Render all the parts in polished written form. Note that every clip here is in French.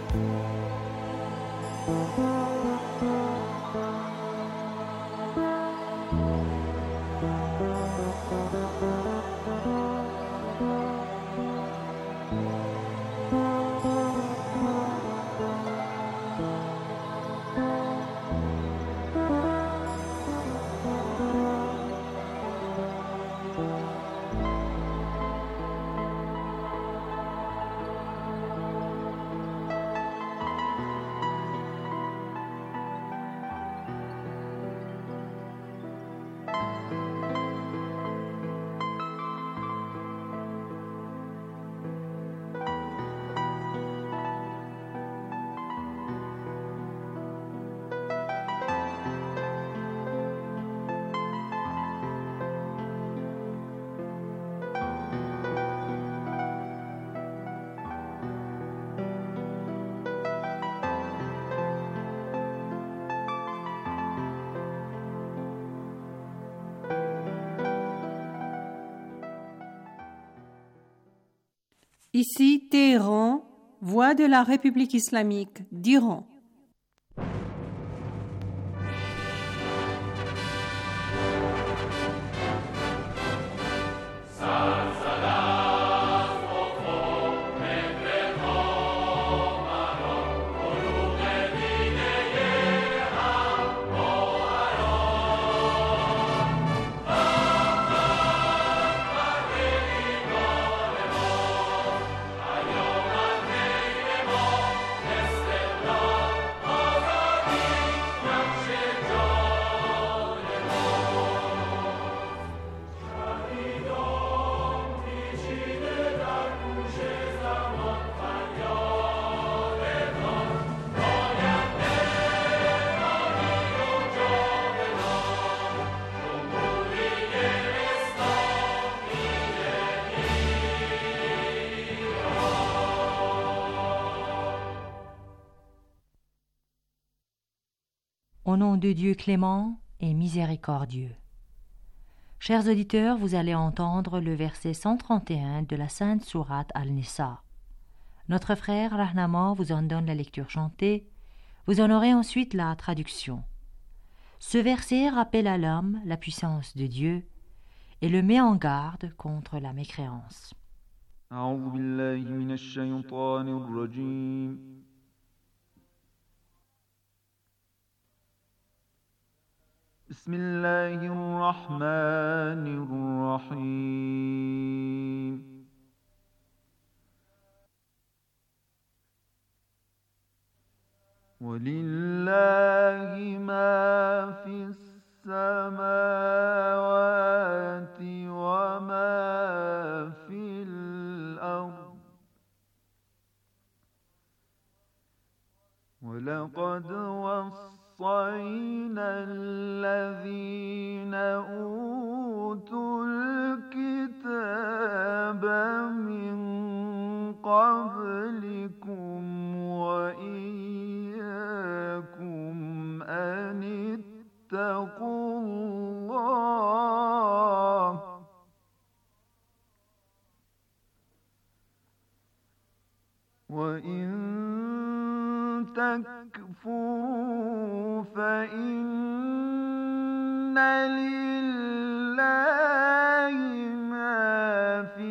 Ici Téhéran, voix de la République islamique d'Iran. Au nom de Dieu clément et miséricordieux. Chers auditeurs, vous allez entendre le verset 131 de la Sainte Sourate Al-Nisa. Notre frère Rahnama vous en donne la lecture chantée, vous en aurez ensuite la traduction. Ce verset rappelle à l'homme la puissance de Dieu et le met en garde contre la mécréance. أعوذ بالله من الشيطان الرجيم. بسم الله الرحمن الرحيم. ولله ما في السماوات وما في الأرض ولقد وصينا الذين أوتوا الكتاب من قبلكم وإياكم أن اتقوا الله وإن تكفروا فإن لله ما في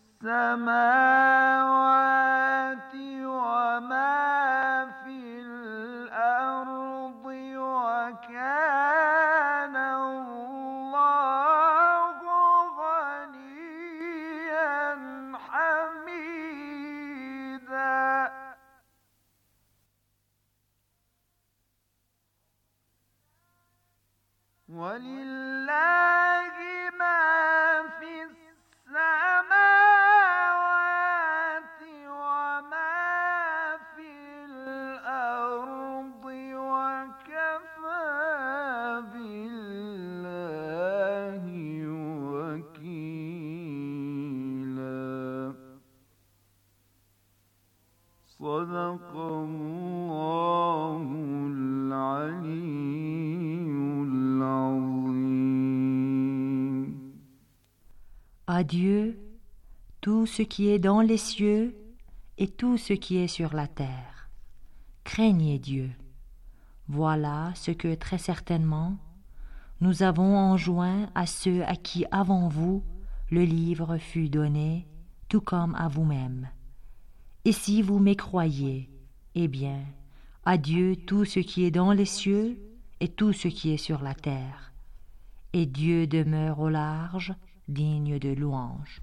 السماوات وما في الأرض وكان الله غنيا حميدا. ولله ما في السماوات وما في الأرض وكفى بالله وكيلا. صدق الله العلي. À Dieu, tout ce qui est dans les cieux et tout ce qui est sur la terre. craignez Dieu. Voilà ce que très certainement nous avons enjoint à ceux à qui avant vous le livre fut donné, tout comme à vous-même. Et si vous mécroyez, eh bien, à Dieu tout ce qui est dans les cieux et tout ce qui est sur la terre. Et Dieu demeure au large, digne de louange.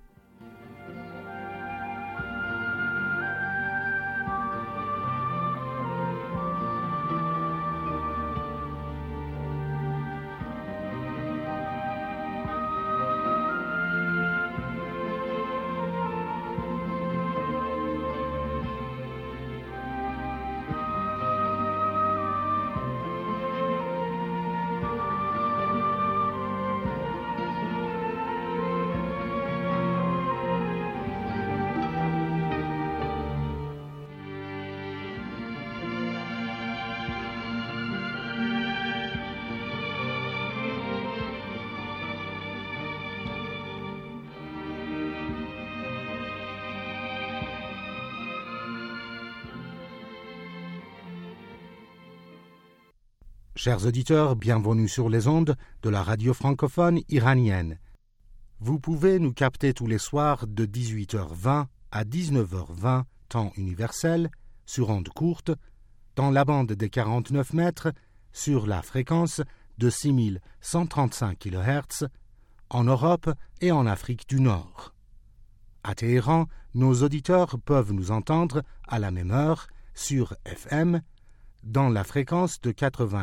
Chers auditeurs, bienvenue sur les ondes de la radio francophone iranienne. Vous pouvez nous capter tous les soirs de 18h20 à 19h20, temps universel, sur ondes courtes, dans la bande des 49 mètres, sur la fréquence de 6135 kHz, en Europe et en Afrique du Nord. À Téhéran, nos auditeurs peuvent nous entendre à la même heure sur FM, dans la fréquence de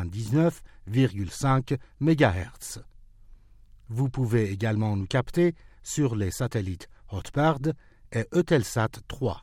99,5 MHz. Vous pouvez également nous capter sur les satellites Hotbird et Eutelsat 3.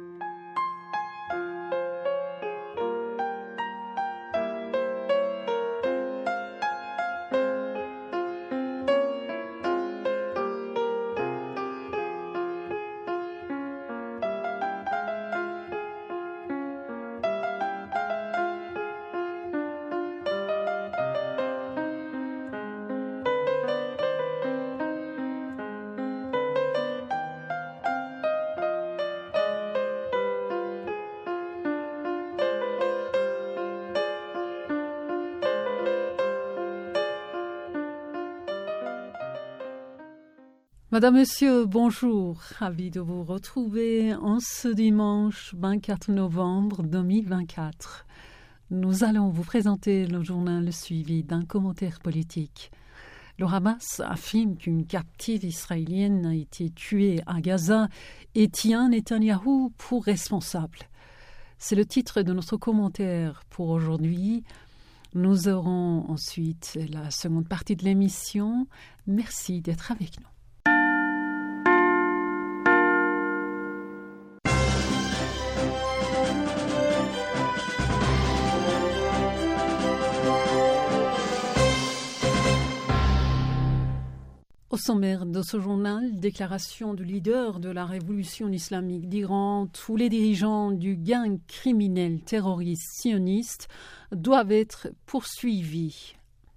Madame, Monsieur, bonjour. Ravi de vous retrouver en ce dimanche 24 novembre 2024. Nous allons vous présenter le journal suivi d'un commentaire politique. Le Hamas affirme qu'une captive israélienne a été tuée à Gaza et tient Netanyahou pour responsable. C'est le titre de notre commentaire pour aujourd'hui. Nous aurons ensuite la seconde partie de l'émission. Merci d'être avec nous. Au sommaire de ce journal, déclaration du leader de la révolution islamique d'Iran, tous les dirigeants du gang criminel terroriste sioniste doivent être poursuivis.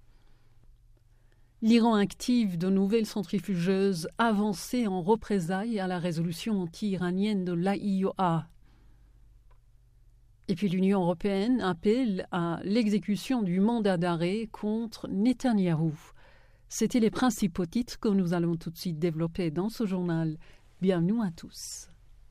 L'Iran active de nouvelles centrifugeuses avancées en représailles à la résolution anti-iranienne de l'AIOA. Et puis l'Union européenne appelle à l'exécution du mandat d'arrêt contre Netanyahou. C'étaient les principaux titres que nous allons tout de suite développer dans ce journal. Bienvenue à tous.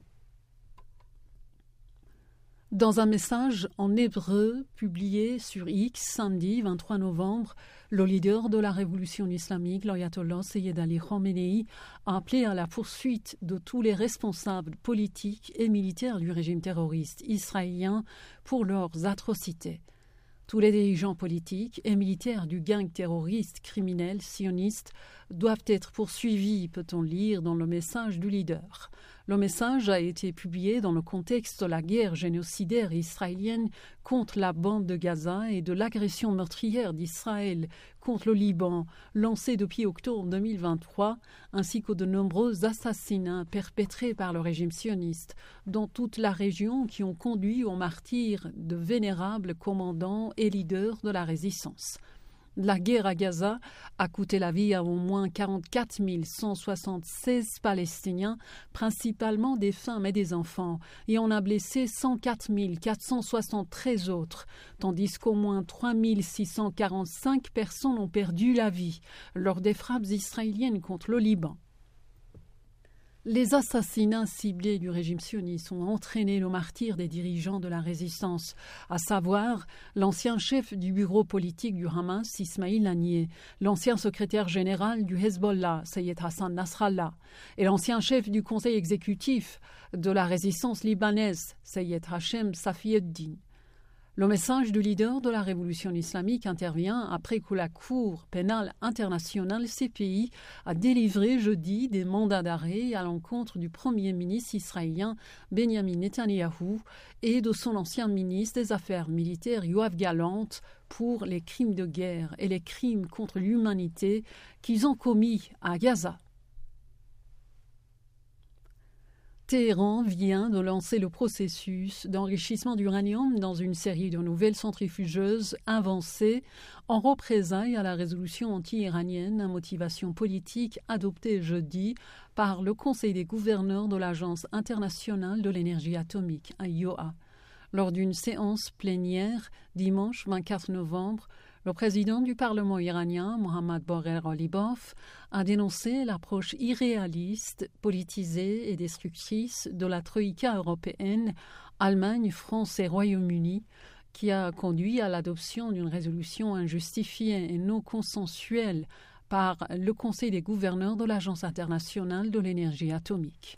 Dans un message en hébreu publié sur X samedi 23 novembre, le leader de la révolution islamique, l'ayatollah Seyyed Ali Khamenei, a appelé à la poursuite de tous les responsables politiques et militaires du régime terroriste israélien pour leurs atrocités. Tous les dirigeants politiques et militaires du gang terroriste criminel sioniste doivent être poursuivis, peut-on lire dans le message du leader. Le message a été publié dans le contexte de la guerre génocidaire israélienne contre la bande de Gaza et de l'agression meurtrière d'Israël contre le Liban, lancée depuis octobre 2023, ainsi que de nombreux assassinats perpétrés par le régime sioniste dans toute la région qui ont conduit au martyre de vénérables commandants et leaders de la résistance. La guerre à Gaza a coûté la vie à au moins 44 176 Palestiniens, principalement des femmes et des enfants, et on a blessé 104 473 autres, tandis qu'au moins 3 645 personnes ont perdu la vie lors des frappes israéliennes contre le Liban. Les assassinats ciblés du régime sioniste ont entraîné le martyre des dirigeants de la résistance, à savoir l'ancien chef du bureau politique du Hamas, Ismail Haniyeh, l'ancien secrétaire général du Hezbollah, Sayed Hassan Nasrallah, et l'ancien chef du conseil exécutif de la résistance libanaise, Sayed Hachem Safieddine. Le message du leader de la révolution islamique intervient après que la Cour pénale internationale CPI a délivré jeudi des mandats d'arrêt à l'encontre du Premier ministre israélien Benjamin Netanyahou et de son ancien ministre des Affaires militaires Yoav Gallant pour les crimes de guerre et les crimes contre l'humanité qu'ils ont commis à Gaza. Téhéran vient de lancer le processus d'enrichissement d'uranium dans une série de nouvelles centrifugeuses avancées en représailles à la résolution anti-iranienne à motivation politique adoptée jeudi par le Conseil des gouverneurs de l'Agence internationale de l'énergie atomique, AIOA. Lors d'une séance plénière dimanche 24 novembre, le président du Parlement iranien, Mohammad Bagher Ghalibaf, a dénoncé l'approche irréaliste, politisée et destructrice de la troïka européenne, Allemagne, France et Royaume-Uni, qui a conduit à l'adoption d'une résolution injustifiée et non consensuelle par le Conseil des gouverneurs de l'Agence internationale de l'énergie atomique.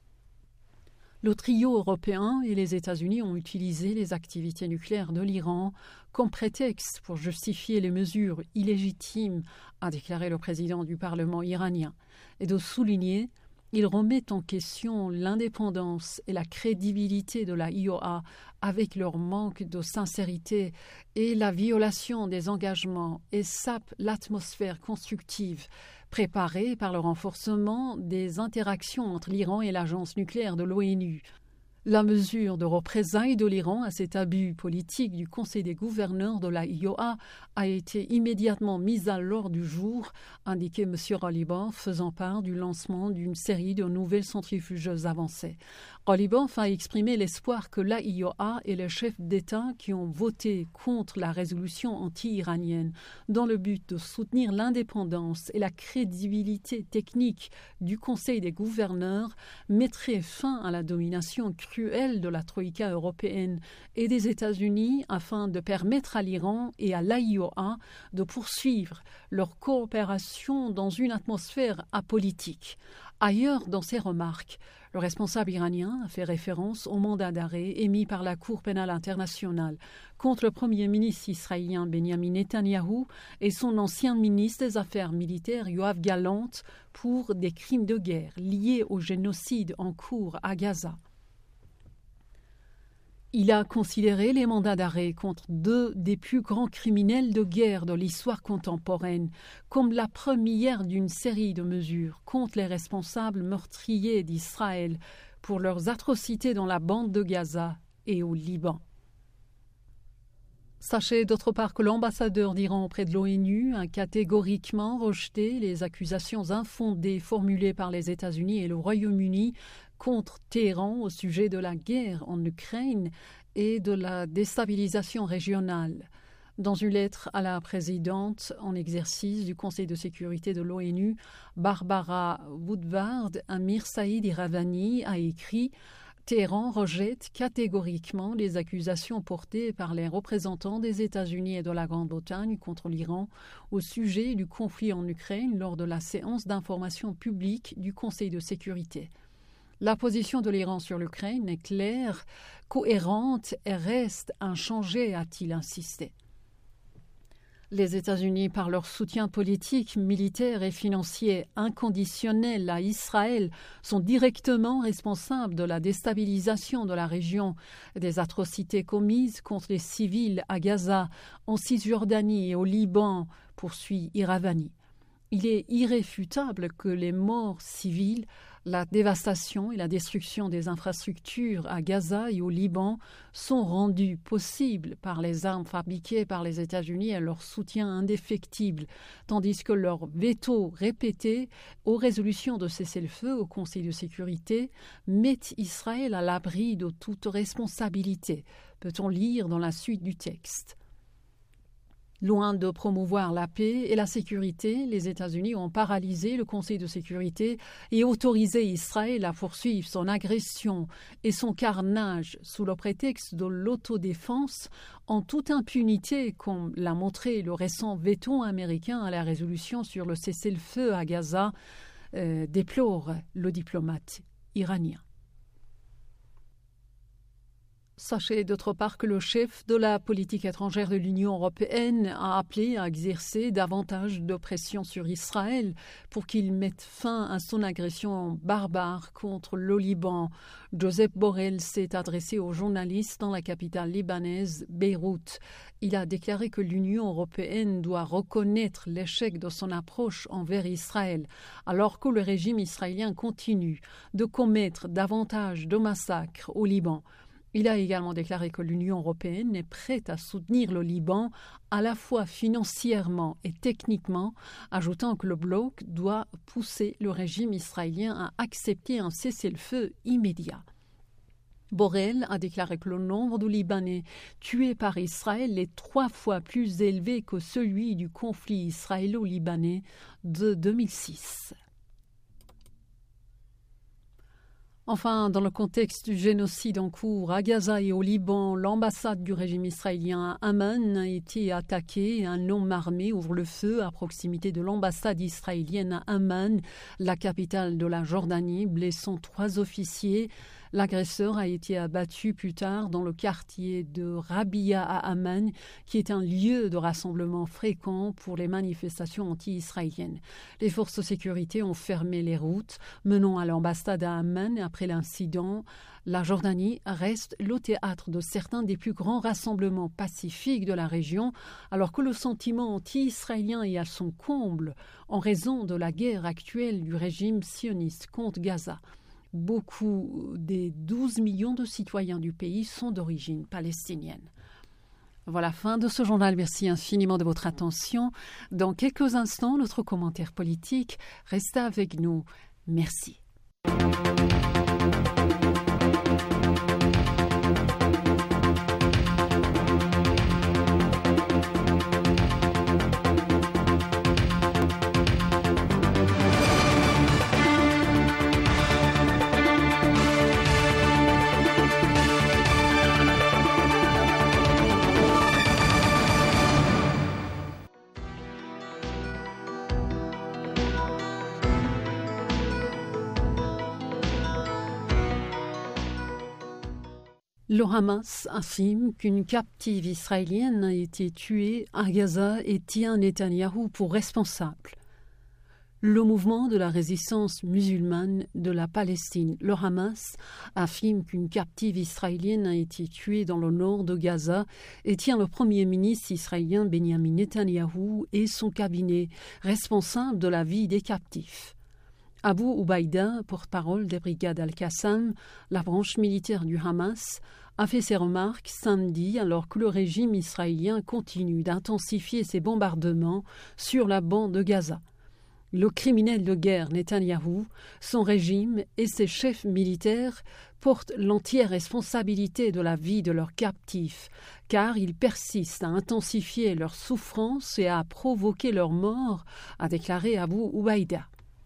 Le trio européen et les États-Unis ont utilisé les activités nucléaires de l'Iran comme prétexte pour justifier les mesures illégitimes, a déclaré le président du Parlement iranien, et de souligner ils remettent en question l'indépendance et la crédibilité de la IOA avec leur manque de sincérité et la violation des engagements et sapent l'atmosphère constructive préparée par le renforcement des interactions entre l'Iran et l'agence nucléaire de l'ONU. La mesure de représailles de l'Iran à cet abus politique du Conseil des gouverneurs de la IOA a été immédiatement mise à l'ordre du jour, indiquait M. Ghalibaf, faisant part du lancement d'une série de nouvelles centrifugeuses avancées. Ghalibaf a exprimé l'espoir que la IOA et les chefs d'État qui ont voté contre la résolution anti-iranienne dans le but de soutenir l'indépendance et la crédibilité technique du Conseil des gouverneurs mettraient fin à la domination cruelle de la troïka européenne et des États-Unis afin de permettre à l'Iran et à l'AIOA de poursuivre leur coopération dans une atmosphère apolitique. Ailleurs, dans ses remarques, le responsable iranien a fait référence au mandat d'arrêt émis par la Cour pénale internationale contre le Premier ministre israélien Benjamin Netanyahou et son ancien ministre des Affaires militaires Yoav Gallant pour des crimes de guerre liés au génocide en cours à Gaza. Il a considéré les mandats d'arrêt contre deux des plus grands criminels de guerre de l'histoire contemporaine comme la première d'une série de mesures contre les responsables meurtriers d'Israël pour leurs atrocités dans la bande de Gaza et au Liban. Sachez d'autre part que l'ambassadeur d'Iran auprès de l'ONU a catégoriquement rejeté les accusations infondées formulées par les États-Unis et le Royaume-Uni contre Téhéran au sujet de la guerre en Ukraine et de la déstabilisation régionale. Dans une lettre à la présidente en exercice du Conseil de sécurité de l'ONU, Barbara Woodward, Amir Saïd Iravani a écrit « Téhéran rejette catégoriquement les accusations portées par les représentants des États-Unis et de la Grande-Bretagne contre l'Iran au sujet du conflit en Ukraine lors de la séance d'information publique du Conseil de sécurité. La position de l'Iran sur l'Ukraine est claire, cohérente et reste inchangée, a-t-il insisté. Les États-Unis, par leur soutien politique, militaire et financier inconditionnel à Israël, sont directement responsables de la déstabilisation de la région, des atrocités commises contre les civils à Gaza, en Cisjordanie et au Liban, poursuit Iravani. Il est irréfutable que les morts civiles La dévastation et la destruction des infrastructures à Gaza et au Liban sont rendues possibles par les armes fabriquées par les États-Unis et leur soutien indéfectible, tandis que leur veto répété aux résolutions de cessez-le-feu au Conseil de sécurité mettent Israël à l'abri de toute responsabilité, peut-on lire dans la suite du texte. Loin de promouvoir la paix et la sécurité, les États-Unis ont paralysé le Conseil de sécurité et autorisé Israël à poursuivre son agression et son carnage sous le prétexte de l'autodéfense en toute impunité, comme l'a montré le récent veto américain à la résolution sur le cessez-le-feu à Gaza, déplore le diplomate iranien. Sachez d'autre part que le chef de la politique étrangère de l'Union européenne a appelé à exercer davantage de pression sur Israël pour qu'il mette fin à son agression barbare contre le Liban. Josep Borrell s'est adressé aux journalistes dans la capitale libanaise, Beyrouth. Il a déclaré que l'Union européenne doit reconnaître l'échec de son approche envers Israël, alors que le régime israélien continue de commettre davantage de massacres au Liban. Il a également déclaré que l'Union européenne est prête à soutenir le Liban à la fois financièrement et techniquement, ajoutant que le bloc doit pousser le régime israélien à accepter un cessez-le-feu immédiat. Borrell a déclaré que le nombre de Libanais tués par Israël est 3 fois plus élevé que celui du conflit israélo-libanais de 2006. Enfin, dans le contexte du génocide en cours à Gaza et au Liban, l'ambassade du régime israélien à Amman a été attaquée. Un homme armé ouvre le feu à proximité de l'ambassade israélienne à Amman, la capitale de la Jordanie, blessant 3 officiers. L'agresseur a été abattu plus tard dans le quartier de Rabia à Amman, qui est un lieu de rassemblement fréquent pour les manifestations anti-israéliennes. Les forces de sécurité ont fermé les routes menant à l'ambassade à Amman. Après l'incident, la Jordanie reste le théâtre de certains des plus grands rassemblements pacifiques de la région, alors que le sentiment anti-israélien est à son comble en raison de la guerre actuelle du régime sioniste contre Gaza. Beaucoup des 12 millions de citoyens du pays sont d'origine palestinienne. Voilà, fin de ce journal. Merci infiniment de votre attention. Dans quelques instants, notre commentaire politique. Restez avec nous. Merci. Le Hamas affirme qu'une captive israélienne a été tuée à Gaza et tient Netanyahou pour responsable. Le mouvement de la résistance musulmane de la Palestine, le Hamas, affirme qu'une captive israélienne a été tuée dans le nord de Gaza et tient le premier ministre israélien Benjamin Netanyahou et son cabinet responsable de la vie des captifs. Abu Ubaïda, porte-parole des brigades Al-Qassam, la branche militaire du Hamas, a fait ses remarques samedi alors que le régime israélien continue d'intensifier ses bombardements sur la bande de Gaza. Le criminel de guerre Netanyahou, son régime et ses chefs militaires portent l'entière responsabilité de la vie de leurs captifs, car ils persistent à intensifier leur souffrance et à provoquer leur mort, a déclaré Abu Ubaïda.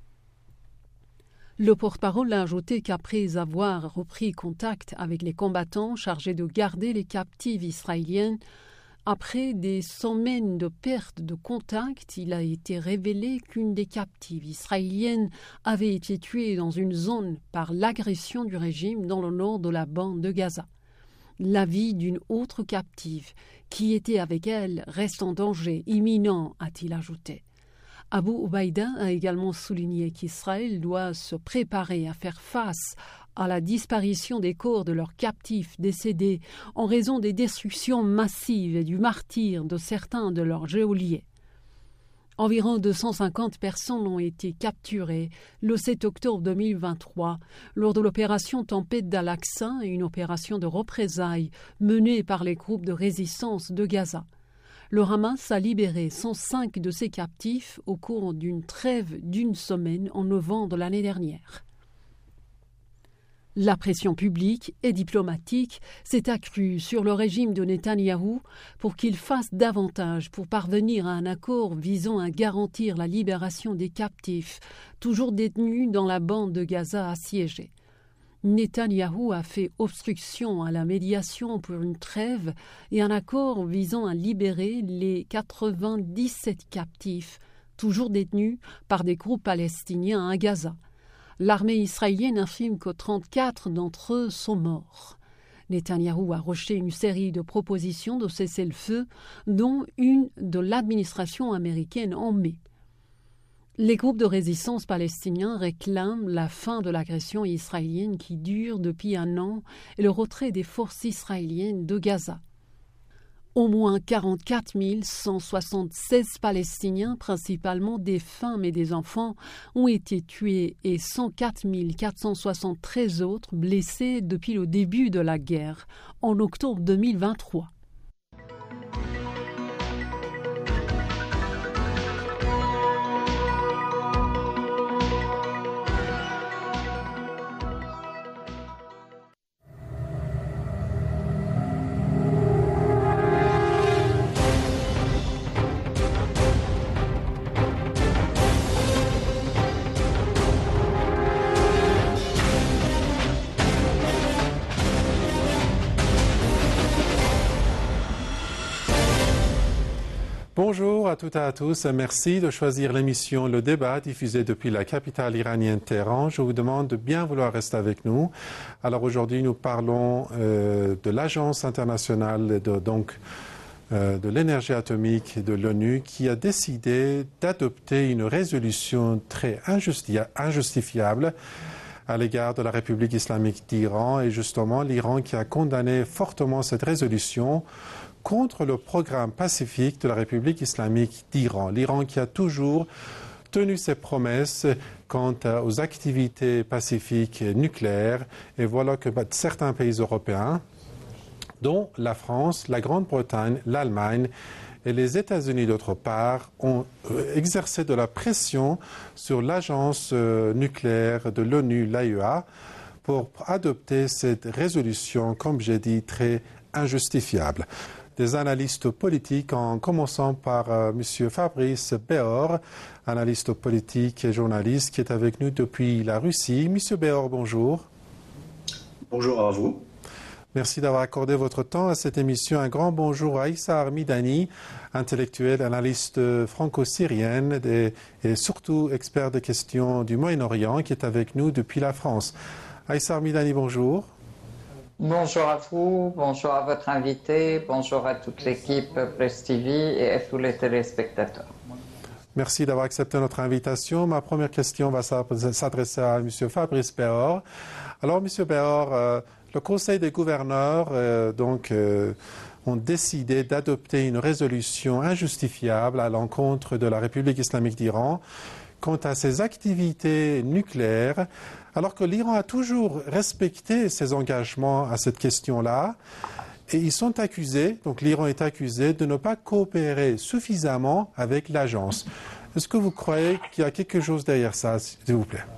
Le porte-parole a ajouté qu'après avoir repris contact avec les combattants chargés de garder les captives israéliennes, après des semaines de perte de contact, il a été révélé qu'une des captives israéliennes avait été tuée dans une zone par l'agression du régime dans le nord de la bande de Gaza. La vie d'une autre captive qui était avec elle reste en danger imminent, a-t-il ajouté. Abu Ubaïda a également souligné qu'Israël doit se préparer à faire face à la disparition des corps de leurs captifs décédés en raison des destructions massives et du martyre de certains de leurs geôliers. Environ 250 personnes ont été capturées le 7 octobre 2023 lors de l'opération Tempête d'Al-Aqsa, une opération de représailles menée par les groupes de résistance de Gaza. Le Hamas a libéré 105 de ses captifs au cours d'une trêve d'une semaine en novembre de l'année dernière. La pression publique et diplomatique s'est accrue sur le régime de Netanyahou pour qu'il fasse davantage pour parvenir à un accord visant à garantir la libération des captifs, toujours détenus dans la bande de Gaza assiégée. Netanyahou a fait obstruction à la médiation pour une trêve et un accord visant à libérer les 97 captifs, toujours détenus par des groupes palestiniens à Gaza. L'armée israélienne affirme que 34 d'entre eux sont morts. Netanyahou a rejeté une série de propositions de cessez-le-feu, dont une de l'administration américaine en mai. Les groupes de résistance palestiniens réclament la fin de l'agression israélienne qui dure depuis un an et le retrait des forces israéliennes de Gaza. Au moins 44 176 Palestiniens, principalement des femmes et des enfants, ont été tués et 104 473 autres blessés depuis le début de la guerre, en octobre 2023. Bonjour à toutes et à tous. Merci de choisir l'émission Le Débat diffusée depuis la capitale iranienne Téhéran. Je vous demande de bien vouloir rester avec nous. Alors aujourd'hui, nous parlons de l'Agence internationale de l'énergie atomique de l'ONU qui a décidé d'adopter une résolution très injustifiable à l'égard de la République islamique d'Iran et justement l'Iran qui a condamné fortement cette résolution contre le programme pacifique de la République islamique d'Iran. L'Iran qui a toujours tenu ses promesses quant aux activités pacifiques nucléaires. Et voilà que certains pays européens, dont la France, la Grande-Bretagne, l'Allemagne et les États-Unis d'autre part, ont exercé de la pression sur l'agence nucléaire de l'ONU, l'AIEA, pour adopter cette résolution, comme j'ai dit, très injustifiable. Des analystes politiques, en commençant par M. Fabrice Béor, analyste politique et journaliste qui est avec nous depuis la Russie. M. Béor, bonjour. Bonjour à vous. Merci d'avoir accordé votre temps à cette émission. Un grand bonjour à Issar Midani, intellectuelle, analyste franco-syrienne et surtout expert des questions du Moyen-Orient qui est avec nous depuis la France. Issar Midani, bonjour. Bonjour à vous, bonjour à votre invité, bonjour à toute l'équipe Presse TV et à tous les téléspectateurs. Merci d'avoir accepté notre invitation. Ma première question va s'adresser à M. Fabrice Béor. Alors, M. Béor, le Conseil des gouverneurs ont décidé d'adopter une résolution injustifiable à l'encontre de la République islamique d'Iran quant à ses activités nucléaires, alors que l'Iran a toujours respecté ses engagements à cette question-là. Et ils sont accusés, donc l'Iran est accusé de ne pas coopérer suffisamment avec l'agence. Est-ce que vous croyez qu'il y a quelque chose derrière ça, s'il vous plaît?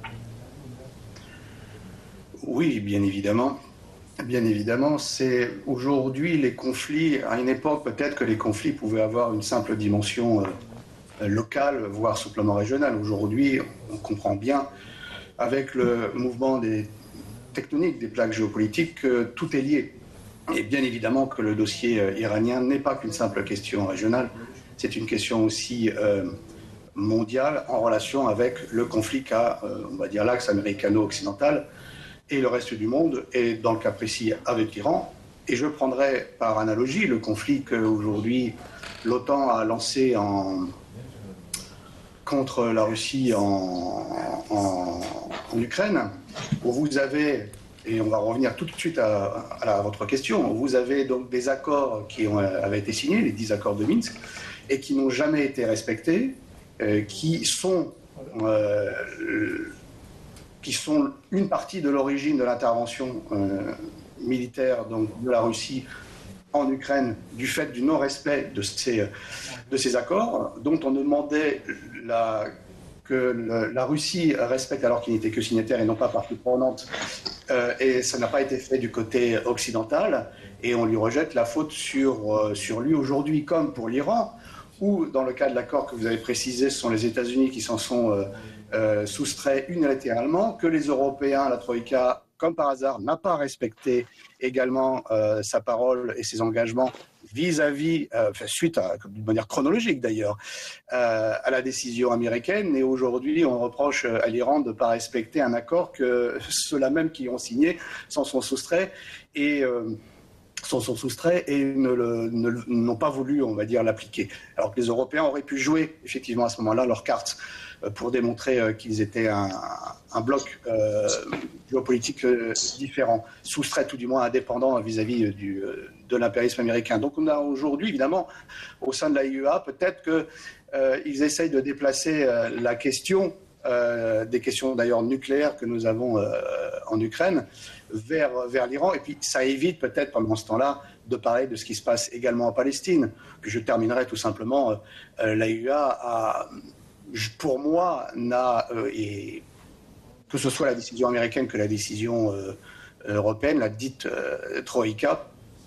Oui, bien évidemment. Bien évidemment, c'est aujourd'hui les conflits, à une époque peut-être que les conflits pouvaient avoir une simple dimension locale, voire sur le plan régional. Aujourd'hui, on comprend bien, avec le mouvement des tectoniques, des plaques géopolitiques, que tout est lié. Et bien évidemment que le dossier iranien n'est pas qu'une simple question régionale, c'est une question aussi mondiale en relation avec le conflit qu'a, on va dire, l'axe américano-occidental et le reste du monde, et dans le cas précis avec l'Iran. Et je prendrai par analogie le conflit qu'aujourd'hui l'OTAN a lancé contre la Russie en Ukraine, où vous avez, et on va revenir tout de suite à votre question, vous avez donc des accords qui avaient été signés, les 10 accords de Minsk, et qui n'ont jamais été respectés, qui sont une partie de l'origine de l'intervention militaire donc, de la Russie en Ukraine du fait du non-respect de ces accords, dont on demandait que la Russie respecte alors qu'il n'était que signataire et non pas partie prenante, et ça n'a pas été fait du côté occidental, et on lui rejette la faute sur lui aujourd'hui, comme pour l'Iran, où dans le cas de l'accord que vous avez précisé, ce sont les États-Unis qui s'en sont soustraits unilatéralement, que les Européens, la Troïka, comme par hasard, n'a pas respecté également sa parole et ses engagements vis-à-vis, suite à, de manière chronologique d'ailleurs, à la décision américaine. Et aujourd'hui, on reproche à l'Iran de ne pas respecter un accord que ceux-là même qui ont signé s'en sont soustraits et n'ont pas voulu, on va dire, l'appliquer. Alors que les Européens auraient pu jouer effectivement à ce moment-là leur carte pour démontrer qu'ils étaient un bloc géopolitique différent, soustrait tout du moins indépendant vis-à-vis de l'impérialisme américain. Donc on a aujourd'hui, évidemment, au sein de l'AIEA, peut-être qu'ils essayent de déplacer la question, des questions d'ailleurs nucléaires que nous avons en Ukraine, vers l'Iran. Et puis ça évite peut-être pendant ce temps-là de parler de ce qui se passe également en Palestine. Puis je terminerai tout simplement, l'AIEA pour moi, et que ce soit la décision américaine que la décision européenne, la dite Troïka,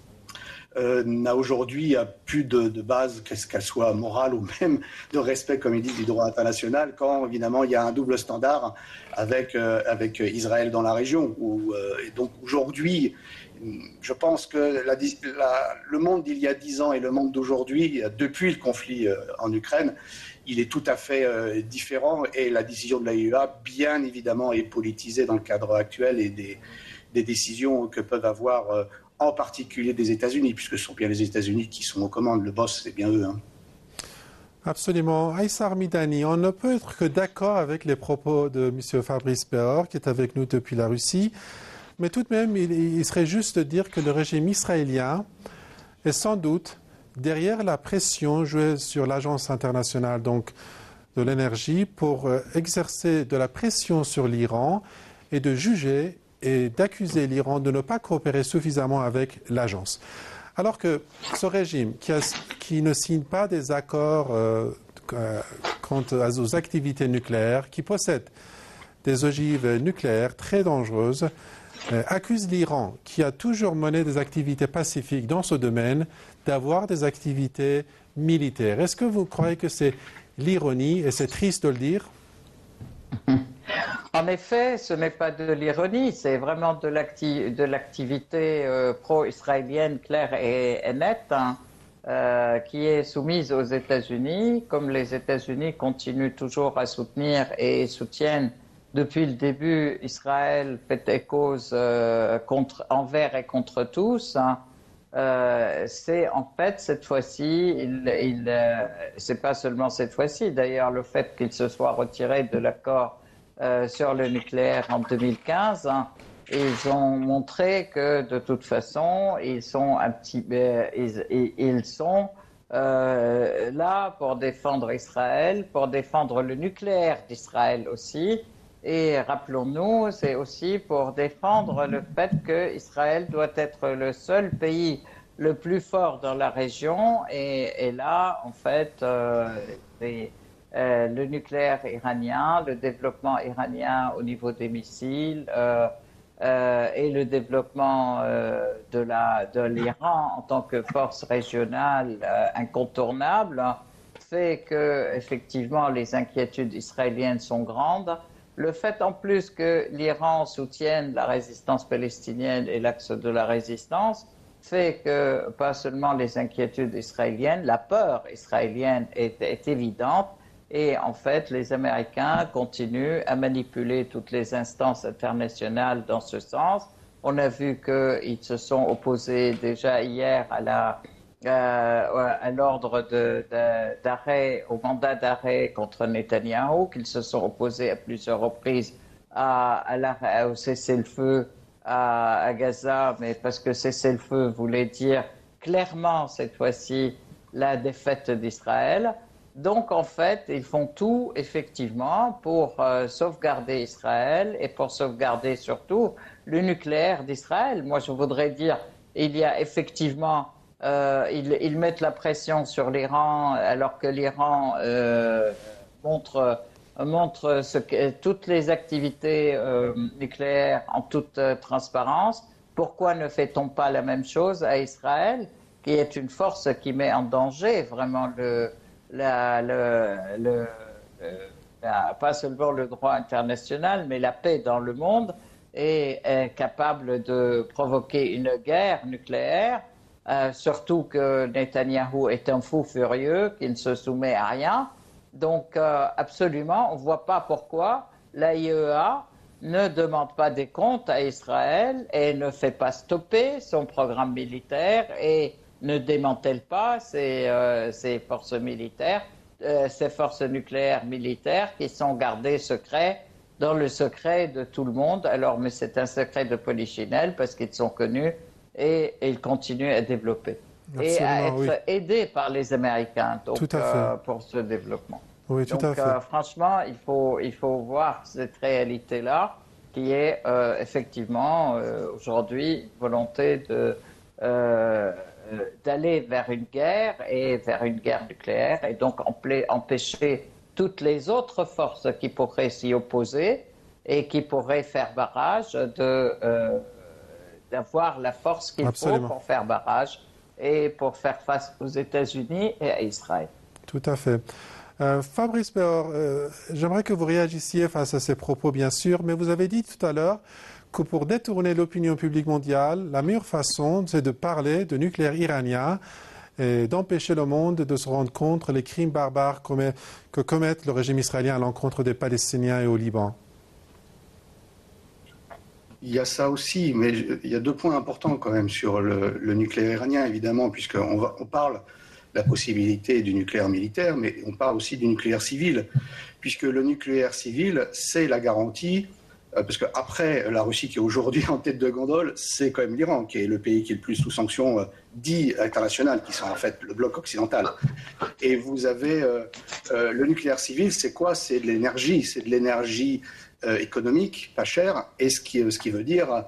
n'a aujourd'hui plus de base, qu'elle soit morale ou même de respect, comme ils disent, du droit international, quand évidemment il y a un double standard avec Israël dans la région. Et donc aujourd'hui, je pense que le monde d'il y a 10 ans et le monde d'aujourd'hui, depuis le conflit en Ukraine, il est tout à fait différent, et la décision de l'AIEA, bien évidemment, est politisée dans le cadre actuel et des décisions que peuvent avoir en particulier des États-Unis, puisque ce sont bien les États-Unis qui sont aux commandes. Le boss, c'est bien eux. Hein. Absolument. Aïssar Midani, on ne peut être que d'accord avec les propos de M. Fabrice Behor, qui est avec nous depuis la Russie, mais tout de même, il serait juste de dire que le régime israélien est sans doute derrière la pression jouée sur l'Agence internationale donc, de l'énergie pour exercer de la pression sur l'Iran et de juger et d'accuser l'Iran de ne pas coopérer suffisamment avec l'agence. Alors que ce régime qui ne signe pas des accords quant aux activités nucléaires, qui possède des ogives nucléaires très dangereuses, accuse l'Iran, qui a toujours mené des activités pacifiques dans ce domaine, d'avoir des activités militaires. Est-ce que vous croyez que c'est l'ironie, et c'est triste de le dire? En effet, ce n'est pas de l'ironie, c'est vraiment de l'activité pro-israélienne claire et nette, qui est soumise aux États-Unis. Comme les États-Unis continuent toujours à soutenir et soutiennent depuis le début Israël fait et cause envers et contre tous, c'est en fait cette fois-ci, c'est pas seulement cette fois-ci, d'ailleurs le fait qu'il se soit retiré de l'accord sur le nucléaire en 2015, ils ont montré que de toute façon ils sont là pour défendre Israël, pour défendre le nucléaire d'Israël aussi. Et rappelons-nous, c'est aussi pour défendre le fait qu'Israël doit être le seul pays le plus fort dans la région. Et là, en fait, le nucléaire iranien, le développement iranien au niveau des missiles et le développement de l'Iran en tant que force régionale incontournable fait que, effectivement, les inquiétudes israéliennes sont grandes. Le fait en plus que l'Iran soutienne la résistance palestinienne et l'axe de la résistance fait que pas seulement les inquiétudes israéliennes, la peur israélienne est évidente et en fait les Américains continuent à manipuler toutes les instances internationales dans ce sens. On a vu qu'ils se sont opposés déjà hier à l'ordre d'arrêt, au mandat d'arrêt contre Netanyahou, qu'ils se sont opposés à plusieurs reprises au cessez-le-feu à Gaza, mais parce que cessez-le-feu voulait dire clairement cette fois-ci la défaite d'Israël. Donc, en fait, ils font tout, effectivement, pour sauvegarder Israël et pour sauvegarder surtout le nucléaire d'Israël. Moi, je voudrais dire, il y a effectivement, ils mettent la pression sur l'Iran alors que l'Iran montre toutes les activités nucléaires en toute transparence. Pourquoi ne fait-on pas la même chose à Israël, qui est une force qui met en danger vraiment pas seulement le droit international, mais la paix dans le monde, et est capable de provoquer une guerre nucléaire, surtout que Netanyahou est un fou furieux qui ne se soumet à rien. Donc, absolument, on ne voit pas pourquoi l'AIEA ne demande pas des comptes à Israël et ne fait pas stopper son programme militaire et ne démantèle pas ses forces militaires, ces forces nucléaires militaires qui sont gardées secrets, dans le secret de tout le monde. Alors, mais c'est un secret de polichinelle parce qu'ils sont connus et ils continuent à développer. Absolument, et à être oui. aidés par les Américains donc, Tout à fait. pour ce développement. Oui, tout Donc, à fait. franchement, il faut voir cette réalité-là qui est effectivement aujourd'hui volonté d'aller vers une guerre et vers une guerre nucléaire et donc empêcher toutes les autres forces qui pourraient s'y opposer et qui pourraient faire barrage d'avoir la force qu'il faut Absolument. pour faire barrage et pour faire face aux États-Unis et à Israël. Tout à fait. Fabrice Béor, j'aimerais que vous réagissiez face à ces propos, bien sûr, mais vous avez dit tout à l'heure que pour détourner l'opinion publique mondiale, la meilleure façon, c'est de parler de nucléaire iranien et d'empêcher le monde de se rendre compte des crimes barbares que commettent le régime israélien à l'encontre des Palestiniens et au Liban. Il y a ça aussi, mais il y a deux points importants quand même sur le nucléaire iranien, évidemment, puisqu'on parle de la possibilité du nucléaire militaire, mais on parle aussi du nucléaire civil, puisque le nucléaire civil, c'est la garantie, parce qu'après la Russie qui est aujourd'hui en tête de gondole, c'est quand même l'Iran qui est le pays qui est le plus sous sanctions dites internationales, qui sont en fait le bloc occidental. Et vous avez le nucléaire civil, c'est quoi? C'est de l'énergie économique, pas cher, et ce qui veut dire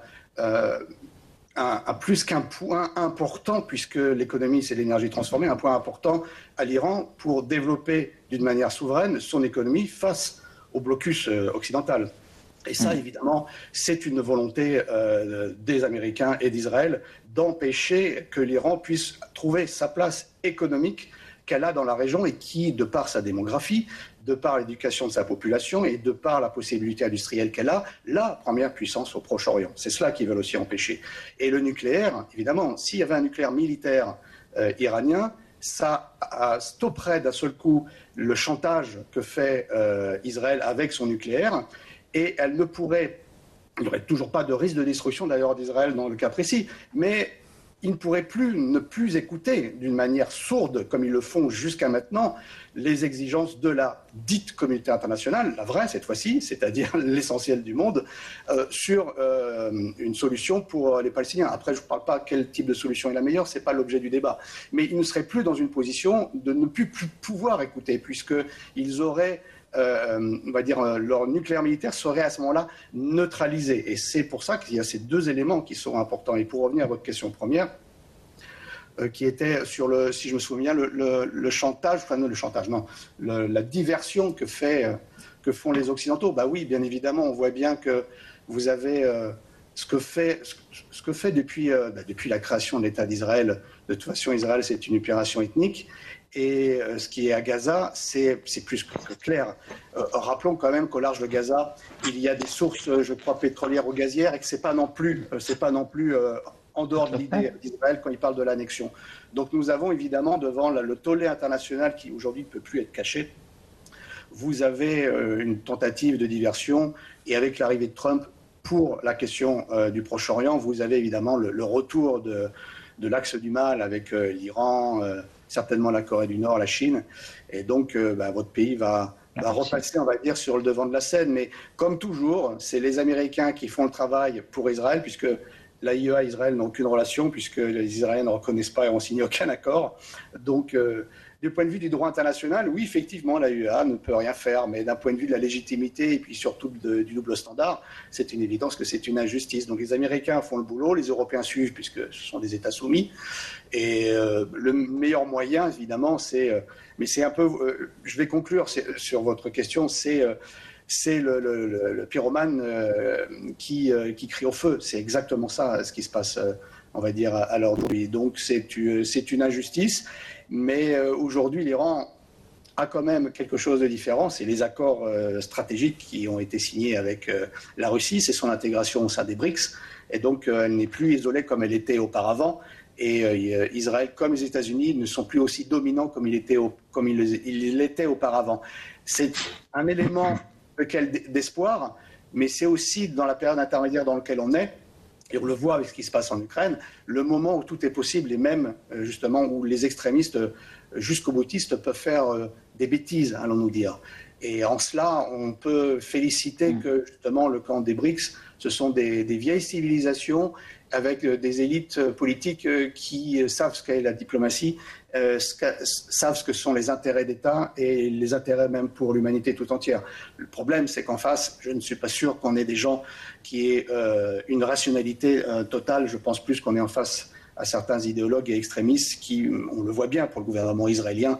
plus qu'un point important, puisque l'économie c'est l'énergie transformée, un point important à l'Iran pour développer d'une manière souveraine son économie face au blocus occidental. Et ça, évidemment, c'est une volonté des Américains et d'Israël d'empêcher que l'Iran puisse trouver sa place économique qu'elle a dans la région et qui, de par sa démographie, de par l'éducation de sa population et de par la possibilité industrielle qu'elle a, la première puissance au Proche-Orient. C'est cela qu'ils veulent aussi empêcher. Et le nucléaire, évidemment, s'il y avait un nucléaire militaire iranien, ça stopperait d'un seul coup le chantage que fait Israël avec son nucléaire, et il n'y aurait toujours pas de risque de destruction d'ailleurs d'Israël dans le cas précis, mais ils ne pourraient ne plus écouter d'une manière sourde, comme ils le font jusqu'à maintenant, les exigences de la dite communauté internationale, la vraie cette fois-ci, c'est-à-dire l'essentiel du monde, sur une solution pour les Palestiniens. Après, je ne parle pas quel type de solution est la meilleure, ce n'est pas l'objet du débat. Mais ils ne seraient plus dans une position de ne plus pouvoir écouter, puisqu'ils auraient... on va dire, leur nucléaire militaire serait à ce moment-là neutralisé. Et c'est pour ça qu'il y a ces deux éléments qui sont importants. Et pour revenir à votre question première, qui était sur si je me souviens, le chantage, enfin non, le chantage, non, la diversion que font les Occidentaux. Bah oui, bien évidemment, on voit bien que vous avez ce que fait depuis la création de l'État d'Israël. De toute façon, Israël, c'est une opération ethnique. Et ce qui est à Gaza, c'est plus que clair. Rappelons quand même qu'au large de Gaza, il y a des sources, je crois, pétrolières ou gazières, et que c'est pas non plus en dehors de l'idée d'Israël quand il parle de l'annexion. Donc nous avons évidemment devant le tollé international qui aujourd'hui ne peut plus être caché, vous avez une tentative de diversion, et avec l'arrivée de Trump pour la question du Proche-Orient, vous avez évidemment le retour de l'axe du mal avec l'Iran, certainement la Corée du Nord, la Chine, et donc votre pays va repasser, on va dire, sur le devant de la scène. Mais comme toujours, c'est les Américains qui font le travail pour Israël, puisque l'AIEA et Israël n'ont aucune relation puisque les Israéliens ne reconnaissent pas et n'ont signé aucun accord. Donc, du point de vue du droit international, oui, effectivement, l'AIEA ne peut rien faire, mais d'un point de vue de la légitimité et puis surtout du double standard, c'est une évidence que c'est une injustice. Donc les Américains font le boulot, les Européens suivent puisque ce sont des États soumis. Et le meilleur moyen, évidemment, mais c'est un peu, je vais conclure sur votre question, c'est le pyromane qui crie au feu. C'est exactement ça, ce qui se passe, on va dire, à l'heure d'aujourd'hui. Donc c'est une injustice. Mais aujourd'hui, l'Iran a quand même quelque chose de différent. C'est les accords stratégiques qui ont été signés avec la Russie. C'est son intégration au sein des BRICS. Et donc, elle n'est plus isolée comme elle était auparavant. Et Israël, comme les États-Unis, ne sont plus aussi dominants comme il l'était auparavant. C'est un élément d'espoir, mais c'est aussi dans la période intermédiaire dans laquelle on est. Et on le voit avec ce qui se passe en Ukraine, le moment où tout est possible et même justement où les extrémistes jusqu'aux boutistes peuvent faire des bêtises, allons-nous dire. Et en cela, on peut féliciter que justement le camp des BRICS, ce sont des vieilles civilisations avec des élites politiques qui savent ce qu'est la diplomatie, savent ce que sont les intérêts d'État et les intérêts même pour l'humanité tout entière. Le problème, c'est qu'en face, je ne suis pas sûr qu'on ait des gens qui aient une rationalité totale. Je pense plus qu'on est en face à certains idéologues et extrémistes qui, on le voit bien pour le gouvernement israélien,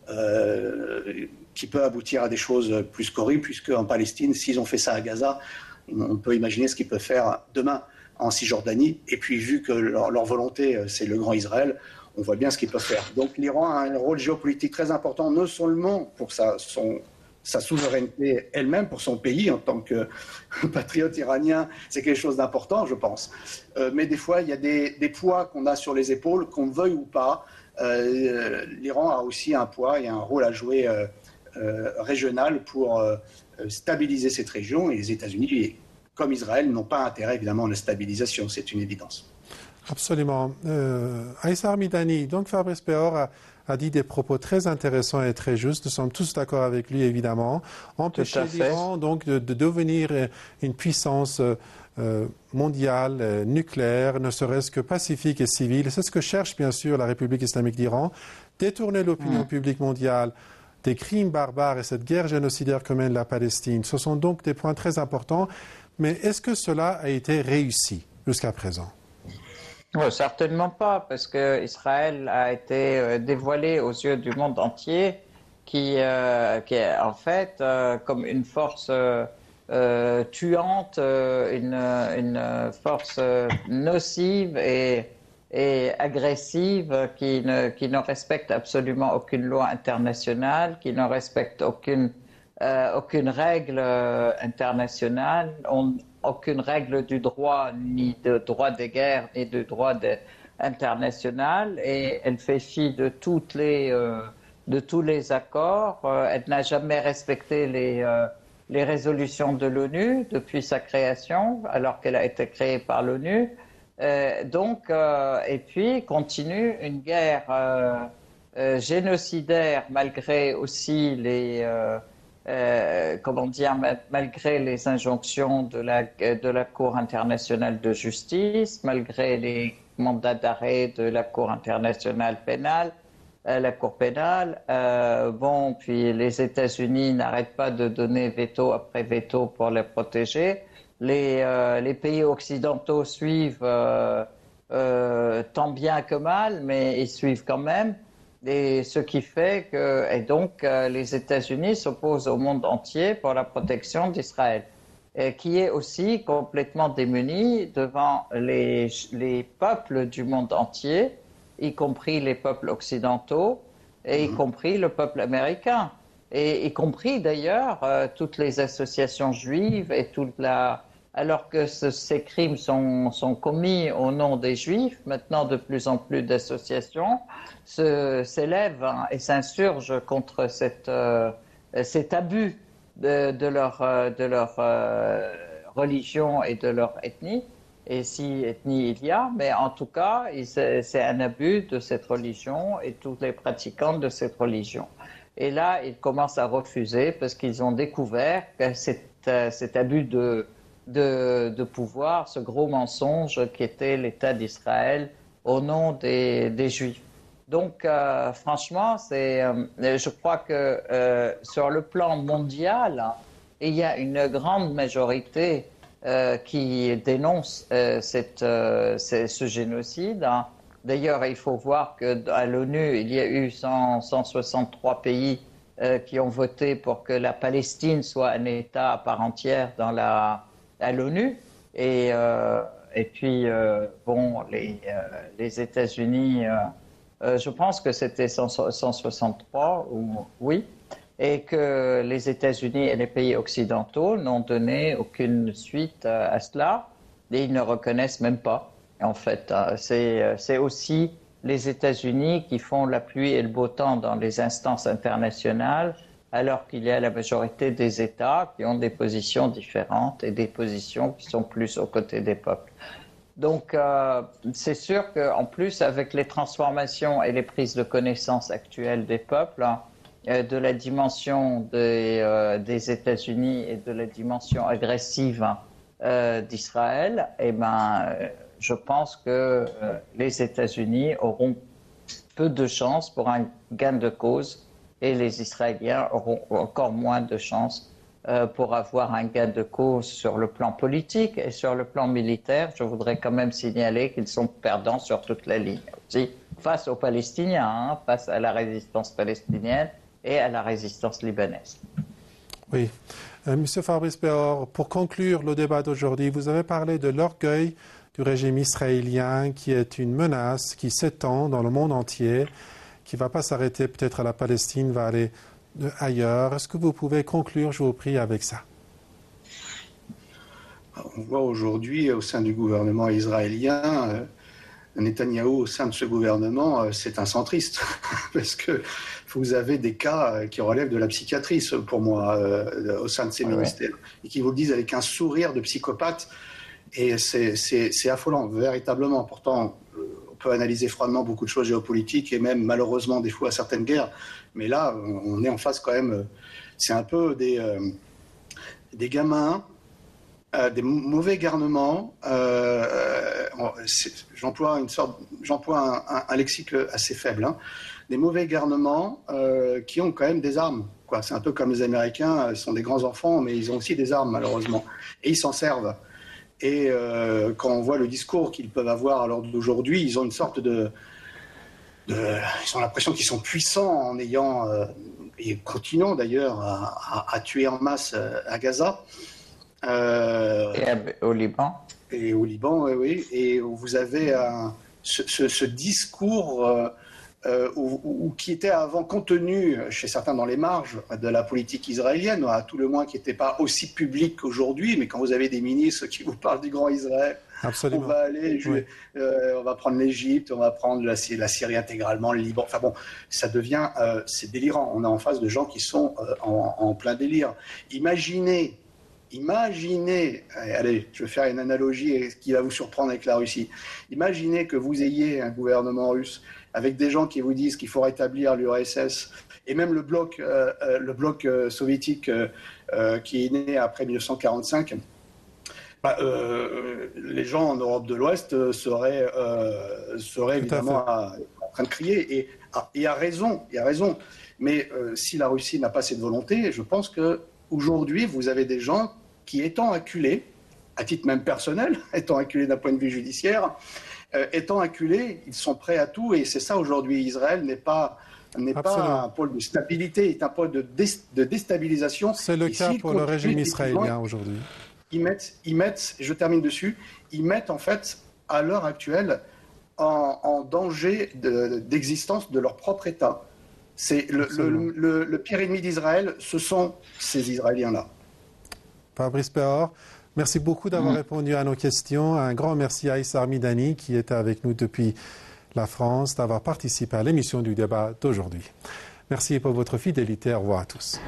qui peut aboutir à des choses plus qu'horribles, puisque en Palestine, s'ils ont fait ça à Gaza, on peut imaginer ce qu'ils peuvent faire demain en Cisjordanie. Et puis, vu que leur volonté, c'est le grand Israël, on voit bien ce qu'ils peuvent faire. Donc l'Iran a un rôle géopolitique très important, non seulement pour sa souveraineté elle-même, pour son pays en tant que patriote iranien, c'est quelque chose d'important, je pense. Mais des fois, il y a des poids qu'on a sur les épaules, qu'on veuille ou pas. L'Iran a aussi un poids et un rôle à jouer régional pour stabiliser cette région. Et les États-Unis, comme Israël, n'ont pas intérêt évidemment à la stabilisation, c'est une évidence. Absolument. Aïssa Hamidani, donc Fabrice Péor a dit des propos très intéressants et très justes. Nous sommes tous d'accord avec lui, évidemment. Empêcher l'Iran donc de devenir une puissance mondiale, nucléaire, ne serait-ce que pacifique et civile. C'est ce que cherche bien sûr la République islamique d'Iran. Détourner l'opinion publique mondiale des crimes barbares et cette guerre génocidaire que mène la Palestine. Ce sont donc des points très importants. Mais est-ce que cela a été réussi jusqu'à présent ? Certainement pas, parce que Israël a été dévoilé aux yeux du monde entier, qui est en fait comme une force tuante, une force nocive et agressive qui ne respecte absolument aucune loi internationale, qui ne respecte aucune règle internationale, aucune règle du droit, ni de droit des guerres, ni de droit international, et elle fait fi de tous les accords. Elle n'a jamais respecté les résolutions de l'ONU depuis sa création, alors qu'elle a été créée par l'ONU. Et puis continue une guerre génocidaire malgré aussi malgré les injonctions de la Cour internationale de justice, malgré les mandats d'arrêt de la Cour internationale pénale, la Cour pénale. Puis les États-Unis n'arrêtent pas de donner veto après veto pour les protéger. Les pays occidentaux suivent tant bien que mal, mais ils suivent quand même. Et ce qui fait que les États-Unis s'opposent au monde entier pour la protection d'Israël, qui est aussi complètement démuni devant les peuples du monde entier, y compris les peuples occidentaux, et y compris le peuple américain, et y compris d'ailleurs toutes les associations juives et alors que ces crimes sont commis au nom des Juifs, maintenant de plus en plus d'associations s'élèvent et s'insurgent contre cet abus de leur religion et de leur ethnie. Et si ethnie il y a, mais en tout cas, c'est un abus de cette religion et tous les pratiquants de cette religion. Et là, ils commencent à refuser parce qu'ils ont découvert que cet abus de de pouvoir, ce gros mensonge qui était l'État d'Israël au nom des Juifs. Donc, franchement, je crois que sur le plan mondial, il y a une grande majorité qui dénonce ce génocide. D'ailleurs, il faut voir qu'à l'ONU, il y a eu 163 pays qui ont voté pour que la Palestine soit un État à part entière à l'ONU. Et puis, les États-Unis, je pense que c'était 163, oui, et que les États-Unis et les pays occidentaux n'ont donné aucune suite à cela, et ils ne reconnaissent même pas. En fait, c'est aussi les États-Unis qui font la pluie et le beau temps dans les instances internationales, alors qu'il y a la majorité des États qui ont des positions différentes et des positions qui sont plus aux côtés des peuples. Donc, c'est sûr qu'en plus, avec les transformations et les prises de connaissance actuelles des peuples, de la dimension des États-Unis et de la dimension agressive d'Israël, je pense que les États-Unis auront peu de chances pour un gain de cause et les Israéliens auront encore moins de chances pour avoir un gain de cause sur le plan politique et sur le plan militaire. Je voudrais quand même signaler qu'ils sont perdants sur toute la ligne aussi, face aux Palestiniens, face à la résistance palestinienne et à la résistance libanaise. Oui. Monsieur Fabrice Peor, pour conclure le débat d'aujourd'hui, vous avez parlé de l'orgueil du régime israélien qui est une menace qui s'étend dans le monde entier, qui ne va pas s'arrêter peut-être à la Palestine, va aller ailleurs. Est-ce que vous pouvez conclure, je vous prie, avec ça? On voit aujourd'hui au sein du gouvernement israélien, Netanyahou au sein de ce gouvernement, c'est un centriste, parce que vous avez des cas qui relèvent de la psychiatrie, pour moi, au sein de ces ministères, et qui vous le disent avec un sourire de psychopathe, et c'est affolant, véritablement. Pourtant, on peut analyser froidement beaucoup de choses géopolitiques, et même malheureusement des fois certaines guerres, mais là, on est en face quand même, c'est un peu des gamins, des mauvais garnements. J'emploie un lexique assez faible. Des mauvais garnements qui ont quand même des armes. C'est un peu comme les Américains, ils sont des grands enfants, mais ils ont aussi des armes malheureusement, et ils s'en servent. Et quand on voit le discours qu'ils peuvent avoir à l'heure d'aujourd'hui, ils ont une sorte ils ont l'impression qu'ils sont puissants en ayant et continuant d'ailleurs à tuer en masse à Gaza. Et au Liban. Et au Liban, oui. Et vous avez ce discours qui était avant contenu chez certains dans les marges de la politique israélienne, à tout le moins qui n'était pas aussi public qu'aujourd'hui, mais quand vous avez des ministres qui vous parlent du grand Israël, absolument. On va aller, on va prendre l'Égypte, on va prendre la Syrie intégralement, le Liban. Enfin bon, ça devient, c'est délirant. On est en face de gens qui sont en plein délire. Imaginez, allez, je vais faire une analogie qui va vous surprendre avec la Russie. Imaginez que vous ayez un gouvernement russe avec des gens qui vous disent qu'il faut rétablir l'URSS et même le bloc soviétique qui est né après 1945. Les gens en Europe de l'Ouest seraient évidemment en train de crier et a raison. Mais si la Russie n'a pas cette volonté, je pense qu'aujourd'hui, vous avez des gens qui, étant acculés, à titre même personnel, étant acculés d'un point de vue judiciaire, étant acculés, ils sont prêts à tout. Et c'est ça aujourd'hui. Israël n'est pas un pôle de stabilité, est un pôle de déstabilisation. C'est le cas pour le régime israélien aujourd'hui. Ils mettent, je termine dessus, ils mettent en fait à l'heure actuelle en danger d'existence de leur propre État. C'est le pire ennemi d'Israël, ce sont ces Israéliens-là. Fabrice Peor, merci beaucoup d'avoir répondu à nos questions. Un grand merci à Issar Midani qui était avec nous depuis la France, d'avoir participé à l'émission du débat d'aujourd'hui. Merci pour votre fidélité. Au revoir à tous.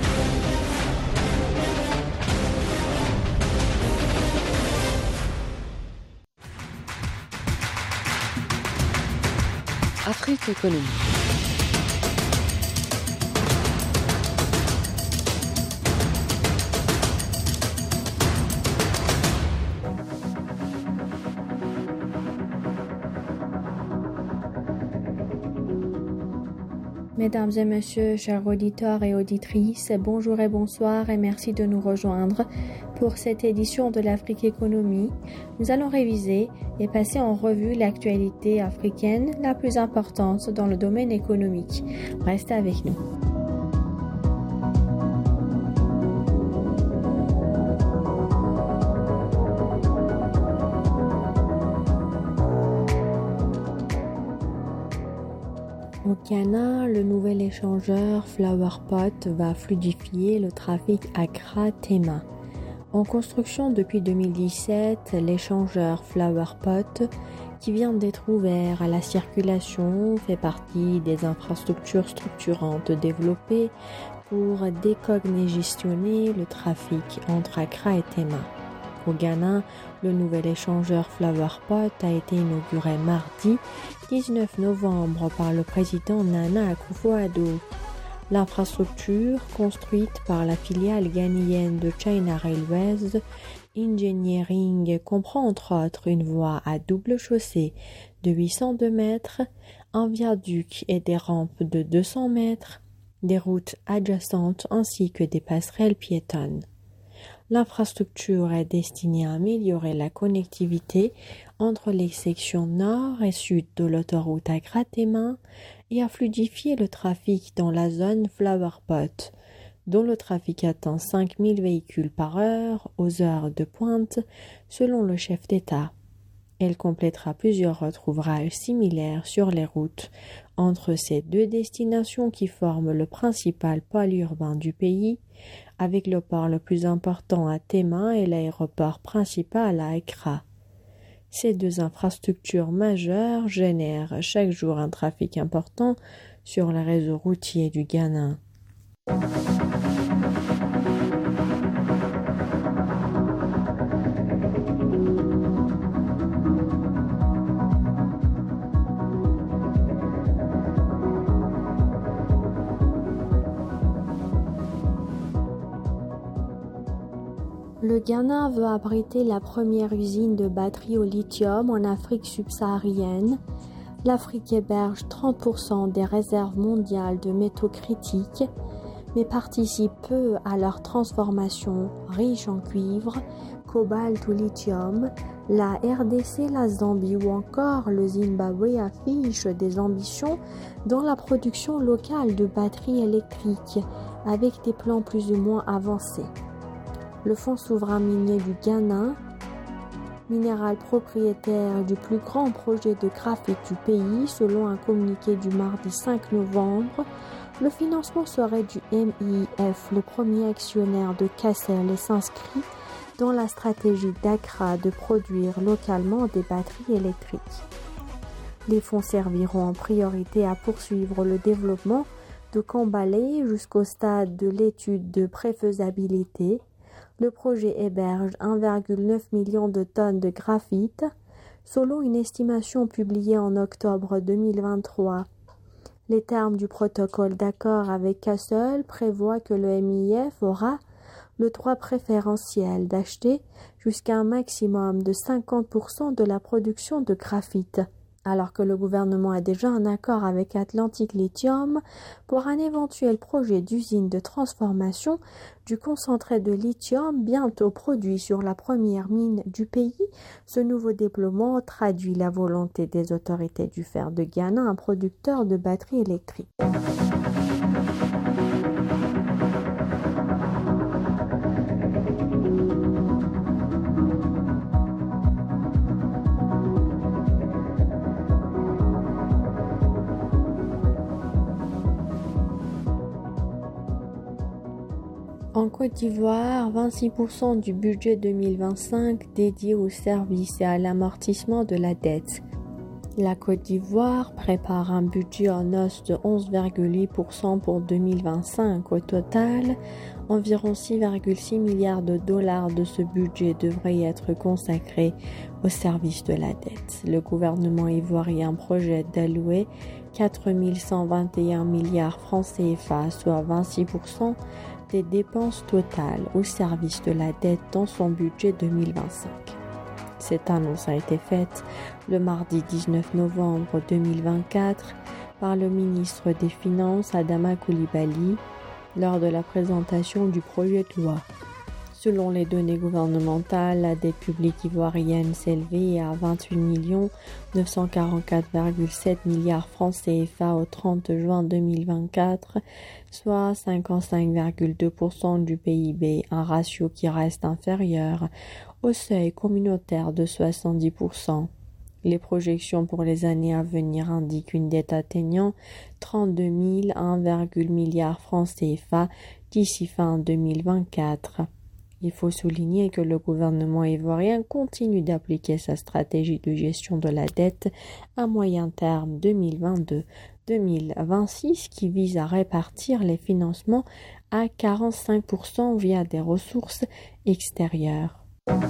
Afrique économique. Mesdames et messieurs, chers auditeurs et auditrices, bonjour et bonsoir et merci de nous rejoindre pour cette édition de l'Afrique Économie. Nous allons réviser et passer en revue l'actualité africaine la plus importante dans le domaine économique. Restez avec nous. Au Ghana, le nouvel échangeur Flowerpot va fluidifier le trafic Accra-Tema. En construction depuis 2017, l'échangeur Flowerpot, qui vient d'être ouvert à la circulation, fait partie des infrastructures structurantes développées pour décongestionner le trafic entre Accra et Tema. Au Ghana, le nouvel échangeur Flowerpot a été inauguré mardi 19 novembre par le président Nana Akufo-Addo. L'infrastructure, construite par la filiale ghanéenne de China Railways Engineering, comprend entre autres une voie à double chaussée de 802 mètres, un viaduc et des rampes de 200 mètres, des routes adjacentes ainsi que des passerelles piétonnes. L'infrastructure est destinée à améliorer la connectivité entre les sections nord et sud de l'autoroute Accra-Tema et à fluidifier le trafic dans la zone Flowerpot, dont le trafic atteint 5000 véhicules par heure aux heures de pointe, selon le chef d'État. Elle complétera plusieurs autres ouvrages similaires sur les routes entre ces deux destinations qui forment le principal pôle urbain du pays, avec le port le plus important à Tema et l'aéroport principal à Accra. Ces deux infrastructures majeures génèrent chaque jour un trafic important sur le réseau routier du Ghana. Le Ghana veut abriter la première usine de batteries au lithium en Afrique subsaharienne. L'Afrique héberge 30% des réserves mondiales de métaux critiques, mais participe peu à leur transformation riche en cuivre, cobalt ou lithium. La RDC, la Zambie ou encore le Zimbabwe affichent des ambitions dans la production locale de batteries électriques, avec des plans plus ou moins avancés. Le Fonds souverain minier du Ghana, minéral propriétaire du plus grand projet de graphite du pays, selon un communiqué du mardi 5 novembre, le financement serait du MIF, le premier actionnaire de Cassel, et s'inscrit dans la stratégie d'Accra de produire localement des batteries électriques. Les fonds serviront en priorité à poursuivre le développement de Kambalé jusqu'au stade de l'étude de préfaisabilité. Le projet héberge 1,9 million de tonnes de graphite, selon une estimation publiée en octobre 2023. Les termes du protocole d'accord avec Cassel prévoient que le MIF aura le droit préférentiel d'acheter jusqu'à un maximum de 50% de la production de graphite, alors que le gouvernement a déjà un accord avec Atlantic Lithium pour un éventuel projet d'usine de transformation du concentré de lithium bientôt produit sur la première mine du pays. Ce nouveau développement traduit la volonté des autorités du fer de Ghana, un producteur de batteries électriques. En Côte d'Ivoire, 26% du budget 2025 dédié aux services et à l'amortissement de la dette. La Côte d'Ivoire prépare un budget en hausse de 11,8% pour 2025. Au total, environ 6,6 milliards de dollars de ce budget devraient être consacrés au service de la dette. Le gouvernement ivoirien projette d'allouer 4 121 milliards francs CFA, soit 26% des dépenses totales au service de la dette dans son budget 2025. Cette annonce a été faite le mardi 19 novembre 2024 par le ministre des Finances Adama Coulibaly lors de la présentation du projet de loi. Selon les données gouvernementales, la dette publique ivoirienne s'élevait à 28 944,7 milliards francs CFA au 30 juin 2024, soit 55,2% du PIB, un ratio qui reste inférieur au seuil communautaire de 70%. Les projections pour les années à venir indiquent une dette atteignant 32 1,1 milliards francs CFA d'ici fin 2024. Il faut souligner que le gouvernement ivoirien continue d'appliquer sa stratégie de gestion de la dette à moyen terme 2022-2026 qui vise à répartir les financements à 45% via des ressources extérieures.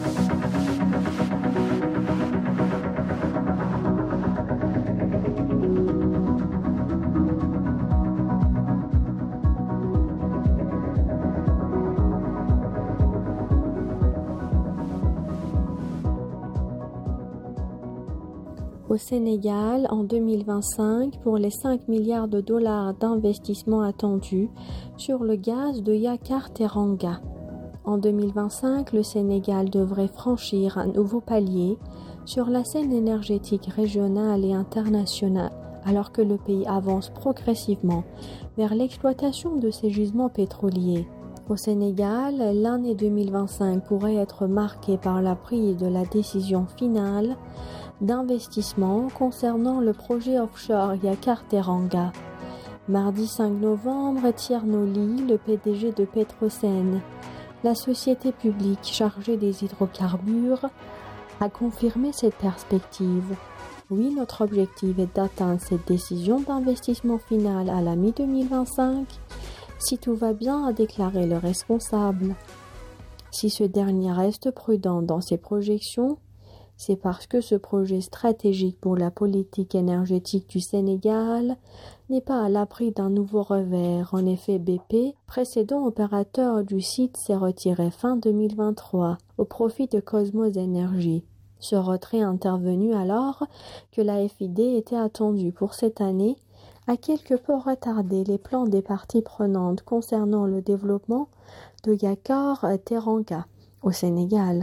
Au Sénégal, en 2025, pour les 5 milliards de dollars d'investissement attendus sur le gaz de Yakar-Teranga. En 2025, le Sénégal devrait franchir un nouveau palier sur la scène énergétique régionale et internationale, alors que le pays avance progressivement vers l'exploitation de ses gisements pétroliers. Au Sénégal, l'année 2025 pourrait être marquée par la prise de la décision finale d'investissement concernant le projet offshore Yakar-Teranga. Mardi 5 novembre, Thierno Ly, le PDG de Petrosen, la société publique chargée des hydrocarbures, a confirmé cette perspective. Oui, notre objectif est d'atteindre cette décision d'investissement finale à la mi-2025, si tout va bien, a déclaré le responsable. Si ce dernier reste prudent dans ses projections, c'est parce que ce projet stratégique pour la politique énergétique du Sénégal n'est pas à l'abri d'un nouveau revers. En effet, BP, précédent opérateur du site, s'est retiré fin 2023 au profit de Cosmos Energy. Ce retrait intervenu alors que la FID était attendue pour cette année a quelque peu retardé les plans des parties prenantes concernant le développement de Yakar-Teranga au Sénégal.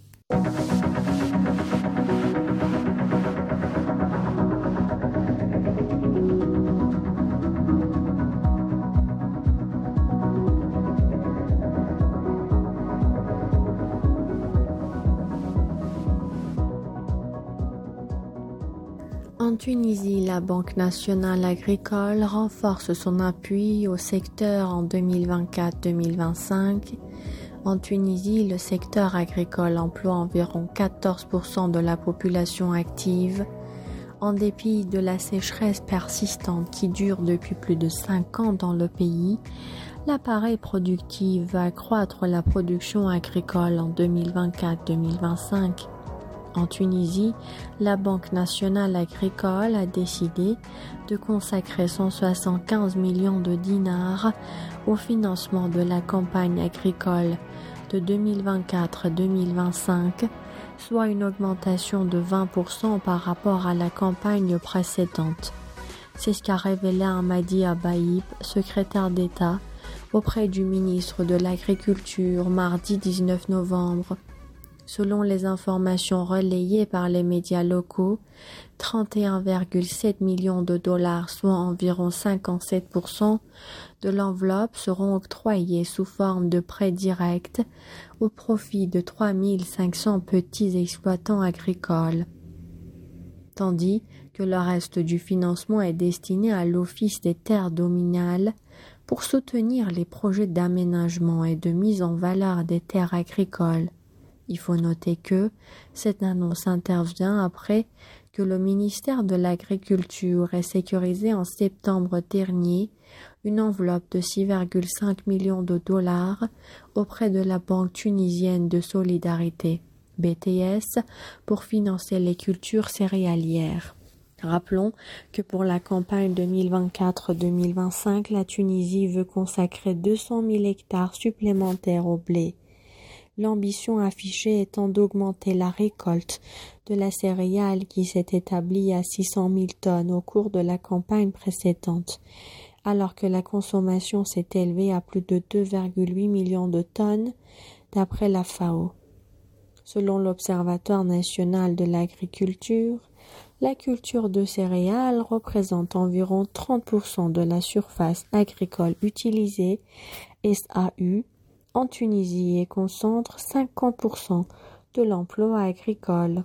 En Tunisie, la Banque nationale agricole renforce son appui au secteur en 2024-2025. En Tunisie, le secteur agricole emploie environ 14% de la population active. En dépit de la sécheresse persistante qui dure depuis plus de 5 ans dans le pays, l'appareil productif va accroître la production agricole en 2024-2025. En Tunisie, la Banque nationale agricole a décidé de consacrer 175 millions de dinars au financement de la campagne agricole de 2024-2025, soit une augmentation de 20% par rapport à la campagne précédente. C'est ce qu'a révélé Hamadi Abaïb, secrétaire d'État, auprès du ministre de l'Agriculture mardi 19 novembre. Selon les informations relayées par les médias locaux, 31,7 millions de dollars, soit environ 57% de l'enveloppe, seront octroyés sous forme de prêts directs au profit de 3500 petits exploitants agricoles, tandis que le reste du financement est destiné à l'Office des terres dominales pour soutenir les projets d'aménagement et de mise en valeur des terres agricoles. Il faut noter que cette annonce intervient après que le ministère de l'Agriculture ait sécurisé en septembre dernier une enveloppe de 6,5 millions de dollars auprès de la Banque tunisienne de solidarité, BTS, pour financer les cultures céréalières. Rappelons que pour la campagne 2024-2025, la Tunisie veut consacrer 200 000 hectares supplémentaires au blé. L'ambition affichée étant d'augmenter la récolte de la céréale qui s'est établie à 600 000 tonnes au cours de la campagne précédente, alors que la consommation s'est élevée à plus de 2,8 millions de tonnes d'après la FAO. Selon l'Observatoire national de l'agriculture, la culture de céréales représente environ 30% de la surface agricole utilisée, SAU, en Tunisie et concentre 50% de l'emploi agricole.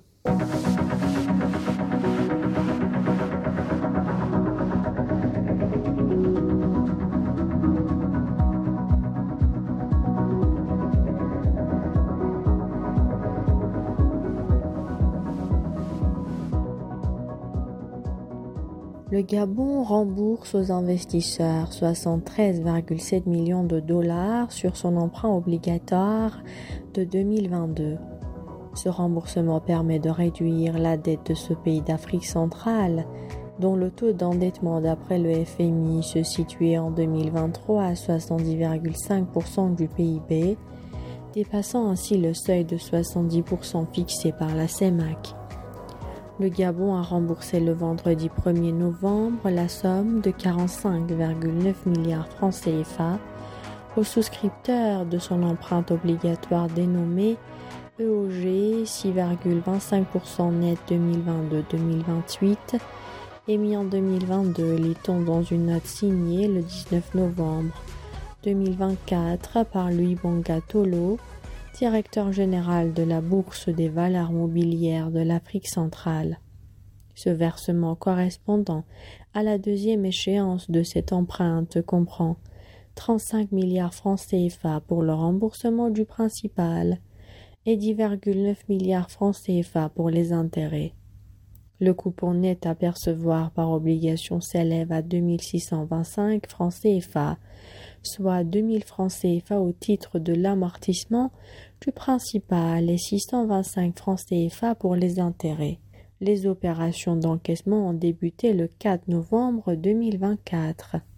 Le Gabon rembourse aux investisseurs 73,7 millions de dollars sur son emprunt obligatoire de 2022. Ce remboursement permet de réduire la dette de ce pays d'Afrique centrale, dont le taux d'endettement d'après le FMI se situait en 2023 à 70,5% du PIB, dépassant ainsi le seuil de 70% fixé par la CEMAC. Le Gabon a remboursé le vendredi 1er novembre la somme de 45,9 milliards francs CFA aux souscripteurs de son empreinte obligatoire dénommée EOG 6,25% net 2022-2028 émis en 2022, lit-on dans une note signée le 19 novembre 2024 par Louis Bonga-Tolo, directeur général de la Bourse des valeurs mobilières de l'Afrique centrale. Ce versement correspondant à la deuxième échéance de cette empreinte comprend 35 milliards francs CFA pour le remboursement du principal et 10,9 milliards francs CFA pour les intérêts. Le coupon net à percevoir par obligation s'élève à 2625 francs CFA, soit 2000 francs CFA au titre de l'amortissement du principal et 625 francs CFA pour les intérêts. Les opérations d'encaissement ont débuté le 4 novembre 2024.